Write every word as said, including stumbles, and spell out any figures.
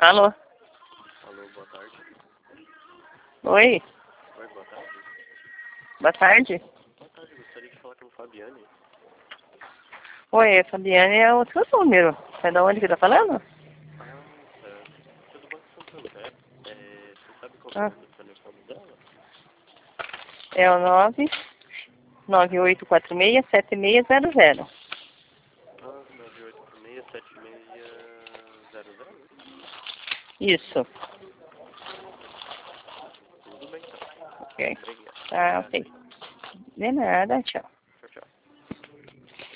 Alô? Alô, boa tarde. Oi? Oi, boa tarde. Boa tarde. Boa tarde, gostaria de falar com a Fabiane. Oi, a Fabiane é outro número. É da onde que tá falando? Ah, certo. Você é do Banco Santander. É, você sabe qual que é o Ah, número do telefone dela? é o nove nove oito quatro seis sete seis zero zero. Ah, nove oito seis sete seis zero zero? Isso. Tudo bem, então. Ok. Obrigado. Tá, Obrigado ok. aí. De nada, tchau.